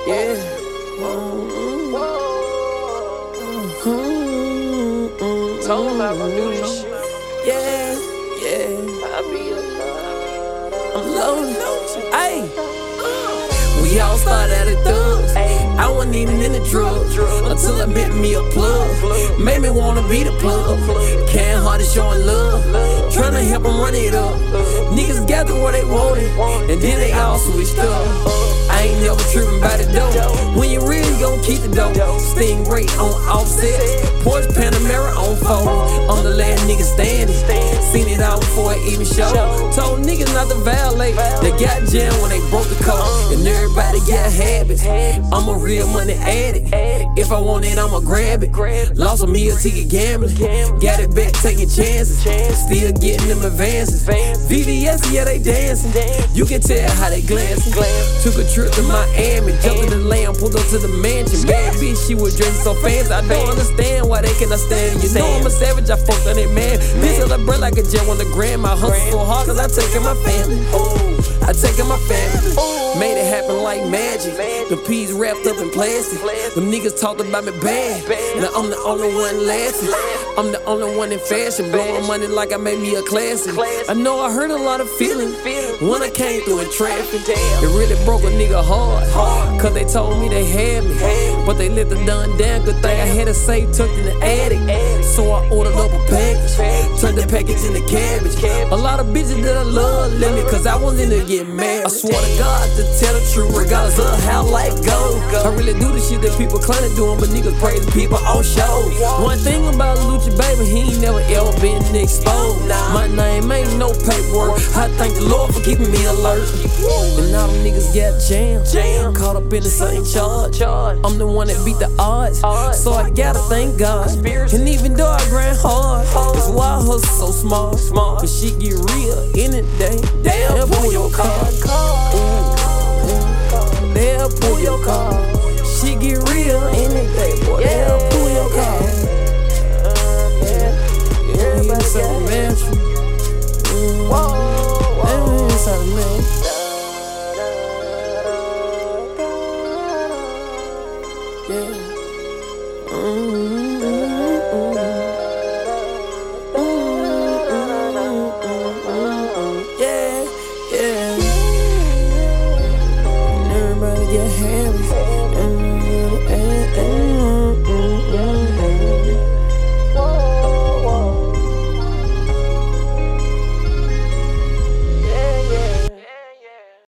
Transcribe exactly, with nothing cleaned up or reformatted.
Yeah. Mm-hmm. Mm-hmm. Told him I gon' do this shit. Yeah, yeah. I be a lot. I'm loaded. Ayy. We all started out as thugs. I wasn't even in the drugs until I met me a plug. Made me wanna be the plug. Can't hardly showing love. Tryna help them run it up. Niggas gathered where they wanted, and then they all switched up. I ain't never trippin' by the dough. When you real, you gon' keep the dough. Stingray on offset, Porsche Panamera on fold. I'm the last nigga standing. Seen it all before it even showed. Told niggas not to violate. They got jammed when they broke the code. And everybody got habits. I'm a real money addict. If I want it, I'ma grab it. Lost a meal ticket gambling. Got it back taking chances. Still getting them advances. V V S, yeah, they dancing. You can tell how they glancing. Took a trip to Miami. Jumped in the lamb, pulled up to the mansion. Bad bitch, she was dressing so fancy. I don't understand why they cannot stand. You know I'm a savage, I fucked on that man. Bitch, I bread like a gem on the gram. I hustle so hard cause I take care of my family. I take care of my family. Made it happen like magic. The peas wrapped up in plastic. Them niggas talked about me bad. Now I'm the only one laughing. I'm the only one in fashion. Blowing money like I made me a classic. I know I hurt a lot of feelings when I came through in traffic. It really broke a nigga hard. Cause they told me they had me, but they let the done down. Good thing I had a safe tucked in the attic. So I ordered up a package. Turned the package into cabbage. A lot of bitches that I love left me cause I wasn't in to get mad. I swear to God to tell the truth regardless of how life go. I really do the shit that people claim to doing, but niggas praise people on show. One thing about Lucha, baby, he ain't never ever been exposed. My name ain't no paperwork. I thank the Lord for keeping me alert. And all them niggas got jammed, caught up in the same charge. I'm the one that beat the odds, so I gotta thank God. And even though I grind hard, that's why I hustle so small. Cause shit get real in the day. Damn, pull your car. Ooh.